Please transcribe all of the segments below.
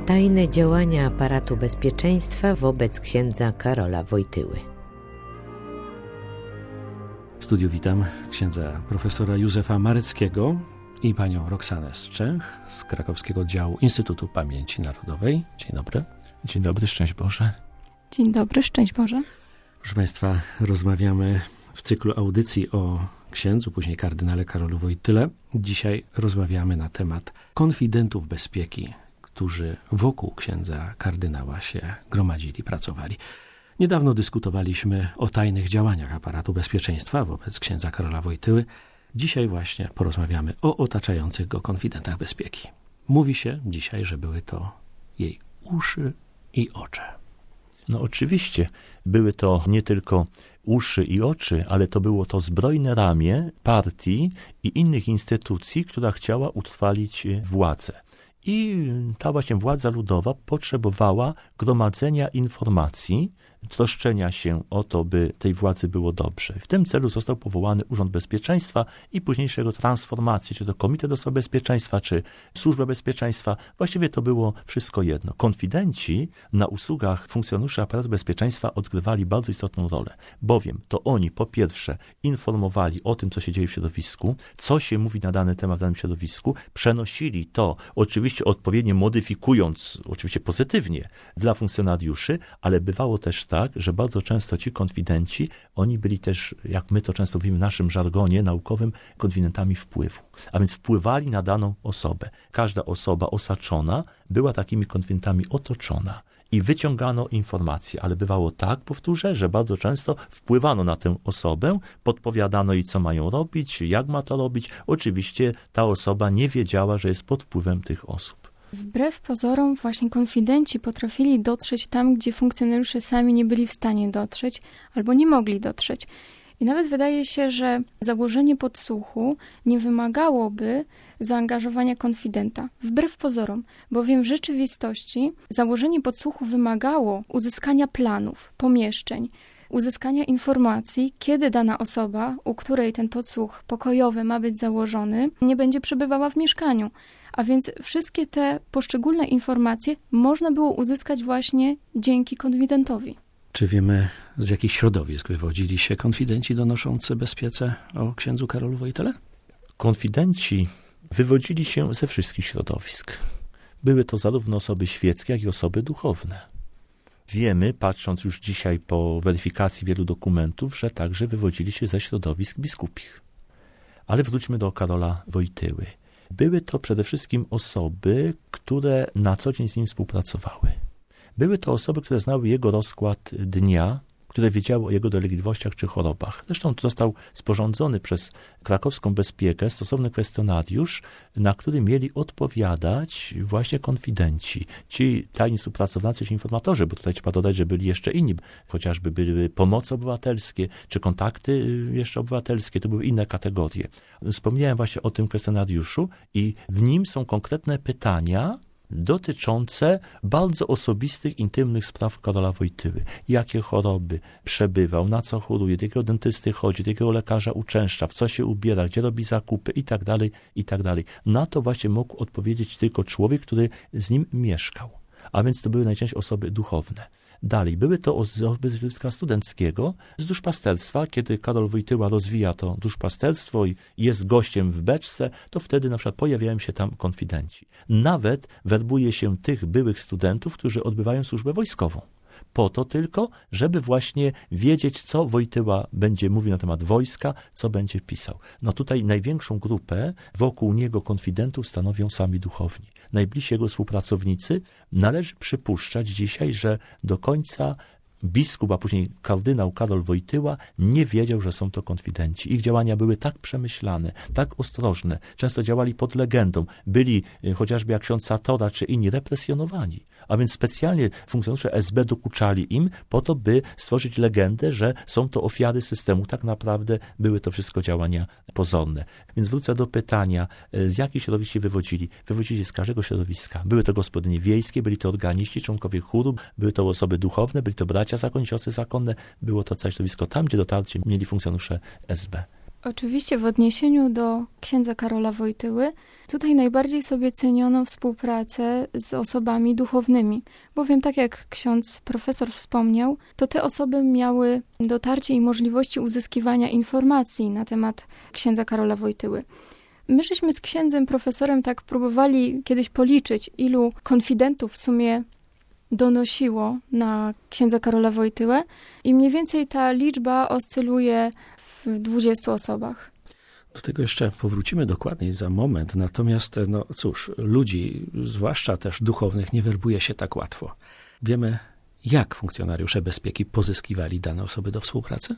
Tajne działania aparatu bezpieczeństwa wobec księdza Karola Wojtyły. W studiu witam księdza profesora Józefa Mareckiego i panią Roxanę Strzęch z krakowskiego oddziału Instytutu Pamięci Narodowej. Dzień dobry. Dzień dobry, szczęść Boże. Dzień dobry, szczęść Boże. Proszę państwa, rozmawiamy w cyklu audycji o księdzu, później kardynale Karolu Wojtyle. Dzisiaj rozmawiamy na temat konfidentów bezpieki, którzy wokół księdza kardynała się gromadzili, pracowali. Niedawno dyskutowaliśmy o tajnych działaniach aparatu bezpieczeństwa wobec księdza Karola Wojtyły. Dzisiaj właśnie porozmawiamy o otaczających go konfidentach bezpieki. Mówi się dzisiaj, że były to jej uszy i oczy. No oczywiście, były to nie tylko uszy i oczy, ale to było to zbrojne ramię partii i innych instytucji, która chciała utrwalić władzę. I ta właśnie władza ludowa potrzebowała gromadzenia informacji, troszczenia się o to, by tej władzy było dobrze. W tym celu został powołany Urząd Bezpieczeństwa i późniejszego transformacji, czy to Komitet do Spraw Bezpieczeństwa, czy Służba Bezpieczeństwa. Właściwie to było wszystko jedno. Konfidenci na usługach funkcjonariuszy aparatu bezpieczeństwa odgrywali bardzo istotną rolę, bowiem to oni po pierwsze informowali o tym, co się dzieje w środowisku, co się mówi na dany temat w danym środowisku, przenosili to, oczywiście odpowiednio modyfikując, oczywiście pozytywnie dla funkcjonariuszy, ale bywało też tak, że bardzo często ci konfidenci, oni byli też, jak my to często mówimy w naszym żargonie naukowym, konfidentami wpływu. A więc wpływali na daną osobę. Każda osoba osaczona była takimi konfidentami otoczona. I wyciągano informacje, ale bywało tak, powtórzę, że bardzo często wpływano na tę osobę, podpowiadano jej, co mają robić, jak ma to robić. Oczywiście ta osoba nie wiedziała, że jest pod wpływem tych osób. Wbrew pozorom właśnie konfidenci potrafili dotrzeć tam, gdzie funkcjonariusze sami nie byli w stanie dotrzeć albo nie mogli dotrzeć. I nawet wydaje się, że założenie podsłuchu nie wymagałoby zaangażowania konfidenta. Wbrew pozorom, bowiem w rzeczywistości założenie podsłuchu wymagało uzyskania planów, pomieszczeń, uzyskania informacji, kiedy dana osoba, u której ten podsłuch pokojowy ma być założony, nie będzie przebywała w mieszkaniu. A więc wszystkie te poszczególne informacje można było uzyskać właśnie dzięki konfidentowi. Czy wiemy, z jakich środowisk wywodzili się konfidenci donoszący bezpiece o księdzu Karolu Wojtyle? Konfidenci wywodzili się ze wszystkich środowisk. Były to zarówno osoby świeckie, jak i osoby duchowne. Wiemy, patrząc już dzisiaj po weryfikacji wielu dokumentów, że także wywodzili się ze środowisk biskupich. Ale wróćmy do Karola Wojtyły. Były to przede wszystkim osoby, które na co dzień z nim współpracowały. Były to osoby, które znały jego rozkład dnia, które wiedziały o jego dolegliwościach czy chorobach. Zresztą został sporządzony przez krakowską bezpiekę stosowny kwestionariusz, na który mieli odpowiadać właśnie konfidenci. Ci tajni współpracownicy czy informatorzy, bo tutaj trzeba dodać, że byli jeszcze inni, chociażby były pomocy obywatelskie, czy kontakty jeszcze obywatelskie, to były inne kategorie. Wspomniałem właśnie o tym kwestionariuszu i w nim są konkretne pytania dotyczące bardzo osobistych, intymnych spraw Karola Wojtyły. Jakie choroby przebywał, na co choruje, do jakiego dentysty chodzi, do jakiego lekarza uczęszcza, w co się ubiera, gdzie robi zakupy i tak dalej, i tak dalej. Na to właśnie mógł odpowiedzieć tylko człowiek, który z nim mieszkał. A więc to były najczęściej osoby duchowne. Dalej, były to osoby z środowiska studenckiego, z duszpasterstwa. Kiedy Karol Wojtyła rozwija to duszpasterstwo i jest gościem w beczce, to wtedy na przykład pojawiają się tam konfidenci. Nawet werbuje się tych byłych studentów, którzy odbywają służbę wojskową. Po to tylko, żeby właśnie wiedzieć, co Wojtyła będzie mówił na temat wojska, co będzie pisał. No tutaj największą grupę wokół niego konfidentów stanowią sami duchowni. Najbliżsi jego współpracownicy. Należy przypuszczać dzisiaj, że do końca biskup, a później kardynał Karol Wojtyła nie wiedział, że są to konfidenci. Ich działania były tak przemyślane, tak ostrożne. Często działali pod legendą. Byli chociażby jak ksiądz Satora czy inni represjonowani. A więc specjalnie funkcjonariusze SB dokuczali im po to, by stworzyć legendę, że są to ofiary systemu. Tak naprawdę były to wszystko działania pozorne. Więc wrócę do pytania, z jakich środowisk się wywodzili. Wywodzili się z każdego środowiska. Były to gospodynie wiejskie, byli to organiści, członkowie chóru, były to osoby duchowne, byli to bracia zakonni, siostry zakonne. Było to całe środowisko tam, gdzie dotarcie mieli funkcjonariusze SB. Oczywiście w odniesieniu do księdza Karola Wojtyły, tutaj najbardziej sobie ceniono współpracę z osobami duchownymi, bowiem tak jak ksiądz profesor wspomniał, to te osoby miały dotarcie i możliwości uzyskiwania informacji na temat księdza Karola Wojtyły. My żeśmy z księdzem profesorem tak próbowali kiedyś policzyć, ilu konfidentów w sumie donosiło na księdza Karola Wojtyłę i mniej więcej ta liczba oscyluje w 20 osobach. Do tego jeszcze powrócimy dokładniej za moment, natomiast no cóż, ludzi, zwłaszcza też duchownych, nie werbuje się tak łatwo. Wiemy, jak funkcjonariusze bezpieki pozyskiwali dane osoby do współpracy?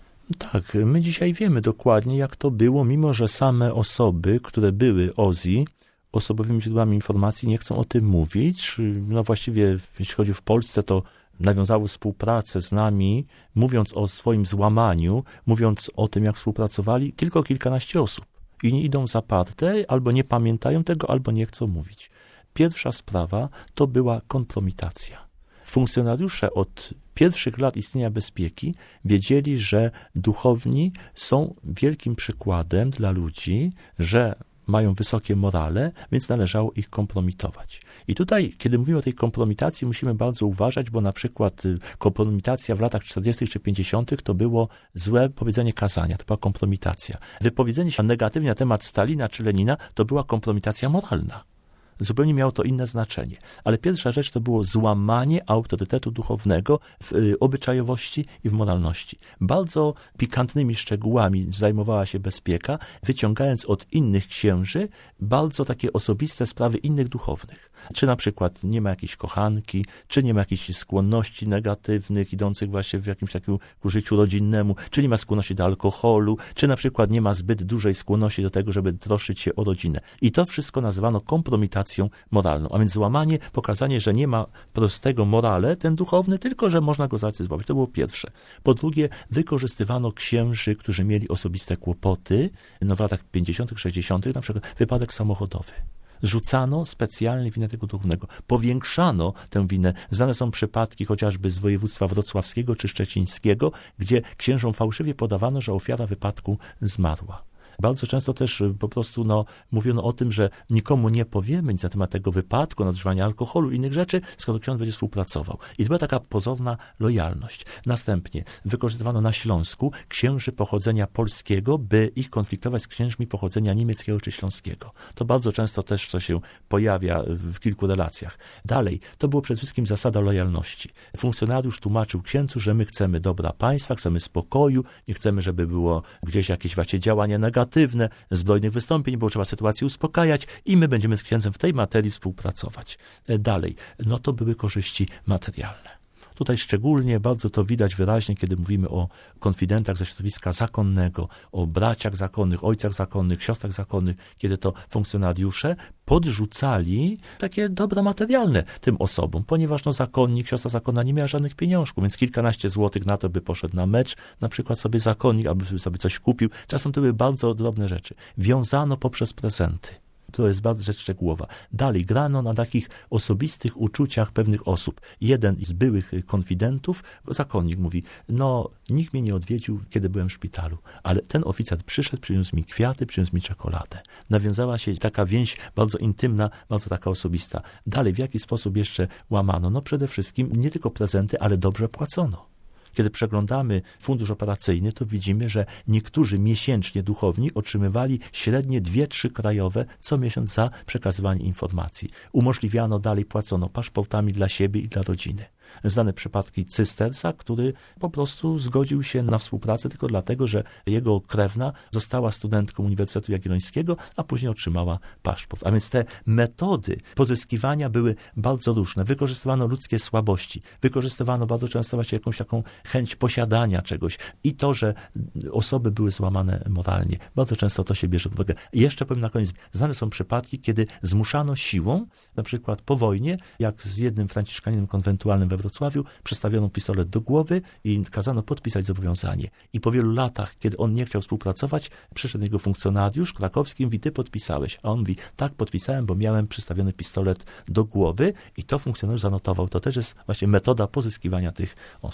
Tak, my dzisiaj wiemy dokładnie, jak to było, mimo że same osoby, które były OZI, osobowymi źródłami informacji, nie chcą o tym mówić. No właściwie, jeśli chodzi w Polsce, to nawiązały współpracę z nami, mówiąc o swoim złamaniu, mówiąc o tym, jak współpracowali, tylko kilkanaście osób. I nie idą zaparte, albo nie pamiętają tego, albo nie chcą mówić. Pierwsza sprawa to była kompromitacja. Funkcjonariusze od pierwszych lat istnienia bezpieki wiedzieli, że duchowni są wielkim przykładem dla ludzi, że mają wysokie morale, więc należało ich kompromitować. I tutaj, kiedy mówimy o tej kompromitacji, musimy bardzo uważać, bo na przykład kompromitacja w latach 40. czy 50. to było złe powiedzenie kazania, to była kompromitacja. Wypowiedzenie się negatywnie na temat Stalina czy Lenina to była kompromitacja moralna. Zupełnie miało to inne znaczenie. Ale pierwsza rzecz to było złamanie autorytetu duchownego w obyczajowości i w moralności. Bardzo pikantnymi szczegółami zajmowała się bezpieka, wyciągając od innych księży bardzo takie osobiste sprawy innych duchownych. Czy na przykład nie ma jakiejś kochanki, czy nie ma jakichś skłonności negatywnych, idących właśnie w jakimś takim ku życiu rodzinnemu, czy nie ma skłonności do alkoholu, czy na przykład nie ma zbyt dużej skłonności do tego, żeby troszczyć się o rodzinę. I to wszystko nazywano kompromitacją moralną. A więc złamanie, pokazanie, że nie ma prostego morale ten duchowny, tylko że można go zaakceptować. To było pierwsze. Po drugie, wykorzystywano księży, którzy mieli osobiste kłopoty, w latach 50., 60., na przykład wypadek samochodowy. Rzucano specjalnie winę tego duchownego. Powiększano tę winę. Znane są przypadki chociażby z województwa wrocławskiego czy szczecińskiego, gdzie księżom fałszywie podawano, że ofiara wypadku zmarła. Bardzo często też po prostu mówiono o tym, że nikomu nie powiemy nic na temat tego wypadku, nadużywania alkoholu i innych rzeczy, skoro ksiądz będzie współpracował. I to była taka pozorna lojalność. Następnie wykorzystywano na Śląsku księży pochodzenia polskiego, by ich konfliktować z księżmi pochodzenia niemieckiego czy śląskiego. To bardzo często też to się pojawia w kilku relacjach. Dalej, to było przede wszystkim zasada lojalności. Funkcjonariusz tłumaczył księdzu, że my chcemy dobra państwa, chcemy spokoju, nie chcemy, żeby było gdzieś jakieś właśnie działania negatywne, zbrojnych wystąpień, bo trzeba sytuację uspokajać i my będziemy z księdzem w tej materii współpracować. Dalej, to były korzyści materialne. Tutaj szczególnie bardzo to widać wyraźnie, kiedy mówimy o konfidentach ze środowiska zakonnego, o braciach zakonnych, ojcach zakonnych, siostrach zakonnych, kiedy to funkcjonariusze podrzucali takie dobra materialne tym osobom, ponieważ zakonnik, siostra zakonna nie miała żadnych pieniążków, więc kilkanaście złotych na to, by poszedł na mecz, na przykład sobie zakonnik, aby sobie coś kupił. Czasem to były bardzo drobne rzeczy. Wiązano poprzez prezenty. To jest bardzo rzecz szczegółowa. Dalej grano na takich osobistych uczuciach pewnych osób. Jeden z byłych konfidentów, zakonnik mówi, nikt mnie nie odwiedził, kiedy byłem w szpitalu, ale ten oficer przyszedł, przyniósł mi kwiaty, przyniósł mi czekoladę. Nawiązała się taka więź bardzo intymna, bardzo taka osobista. Dalej, w jaki sposób jeszcze łamano? Przede wszystkim nie tylko prezenty, ale dobrze płacono. Kiedy przeglądamy fundusz operacyjny, to widzimy, że niektórzy miesięcznie duchowni otrzymywali średnie 2-3 krajowe co miesiąc za przekazywanie informacji. Umożliwiano, dalej płacono paszportami dla siebie i dla rodziny. Znane przypadki cystersa, który po prostu zgodził się na współpracę tylko dlatego, że jego krewna została studentką Uniwersytetu Jagiellońskiego, a później otrzymała paszport. A więc te metody pozyskiwania były bardzo różne. Wykorzystywano ludzkie słabości. Wykorzystywano bardzo często właśnie jakąś taką chęć posiadania czegoś. I to, że osoby były złamane moralnie. Bardzo często to się bierze pod uwagę. I jeszcze powiem na koniec, znane są przypadki, kiedy zmuszano siłą, na przykład po wojnie, jak z jednym franciszkaninem konwentualnym we Wrocławiu, przystawiono pistolet do głowy i kazano podpisać zobowiązanie. I po wielu latach, kiedy on nie chciał współpracować, przyszedł jego funkcjonariusz krakowski, mówi, ty podpisałeś. A on mówi, tak, podpisałem, bo miałem przystawiony pistolet do głowy i to funkcjonariusz zanotował. To też jest właśnie metoda pozyskiwania tych osób.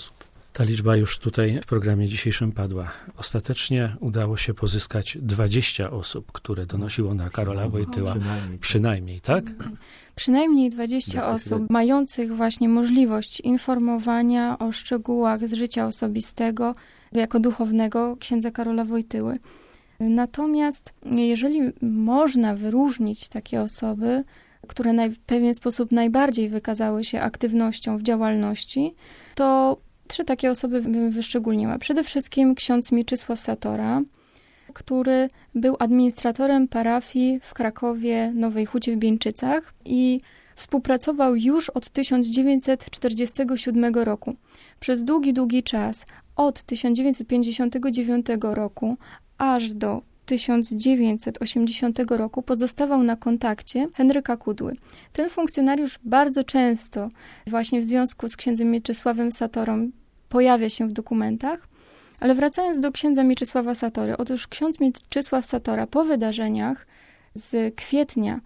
Ta liczba już tutaj w programie dzisiejszym padła. Ostatecznie udało się pozyskać 20 osób, które donosiło na Karola Wojtyła. Przynajmniej, tak? Przynajmniej 20 osób mających właśnie możliwość informowania o szczegółach z życia osobistego jako duchownego księdza Karola Wojtyły. Natomiast jeżeli można wyróżnić takie osoby, które w pewien sposób najbardziej wykazały się aktywnością w działalności, to 3 takie osoby bym wyszczególniła. Przede wszystkim ksiądz Mieczysław Satora, który był administratorem parafii w Krakowie Nowej Hucie w Bieńczycach i współpracował już od 1947 roku. Przez długi czas, od 1959 roku aż do 1980 roku pozostawał na kontakcie Henryka Kudły. Ten funkcjonariusz bardzo często właśnie w związku z księdzem Mieczysławem Satorą pojawia się w dokumentach, ale wracając do księdza Mieczysława Satory, otóż ksiądz Mieczysław Satora po wydarzeniach z kwietnia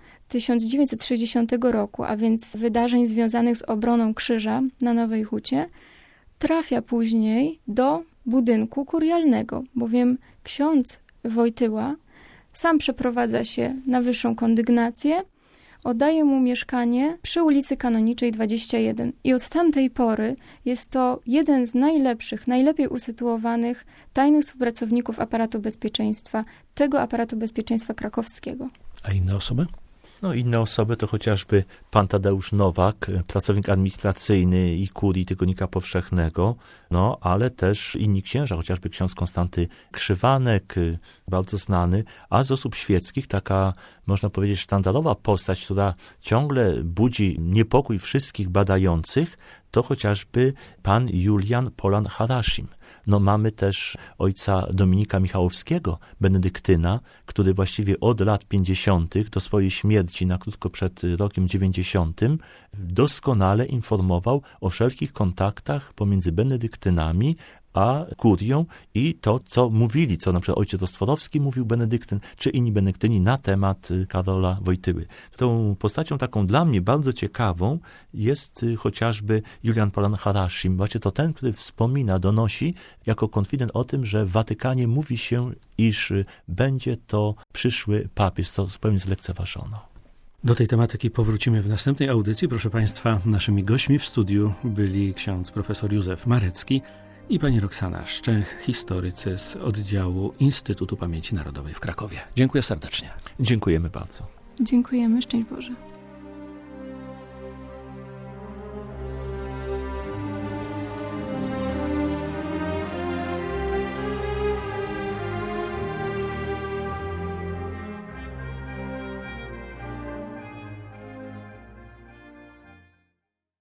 1960 roku, a więc wydarzeń związanych z obroną krzyża na Nowej Hucie, trafia później do budynku kurialnego, bowiem ksiądz Wojtyła sam przeprowadza się na wyższą kondygnację, oddaje mu mieszkanie przy ulicy Kanoniczej 21 i od tamtej pory jest to jeden z najlepiej usytuowanych tajnych współpracowników aparatu bezpieczeństwa, tego aparatu bezpieczeństwa krakowskiego. A inne osoby? Inne osoby to chociażby pan Tadeusz Nowak, pracownik administracyjny i kurii Tygodnika Powszechnego, ale też inni księża, chociażby ksiądz Konstanty Krzywanek, bardzo znany, a z osób świeckich taka, można powiedzieć, sztandarowa postać, która ciągle budzi niepokój wszystkich badających, to chociażby pan Julian Polan-Haraszim. Mamy też ojca Dominika Michałowskiego, benedyktyna, który właściwie od lat 50. do swojej śmierci na krótko przed rokiem 90. doskonale informował o wszelkich kontaktach pomiędzy benedyktynami a kurią i to, co mówili, co na przykład ojciec Ostworowski mówił benedyktyn, czy inni benedyktyni na temat Karola Wojtyły. Tą postacią taką dla mnie bardzo ciekawą jest chociażby Julian Polan-Haraszim. Właśnie to ten, który wspomina, donosi jako konfident o tym, że w Watykanie mówi się, iż będzie to przyszły papież, co zupełnie zlekceważono. Do tej tematyki powrócimy w następnej audycji. Proszę Państwa, naszymi gośćmi w studiu byli ksiądz profesor Józef Marecki i pani Roxana Szczęch, historycy z oddziału Instytutu Pamięci Narodowej w Krakowie. Dziękuję serdecznie. Dziękujemy bardzo. Dziękujemy, szczęść Boże.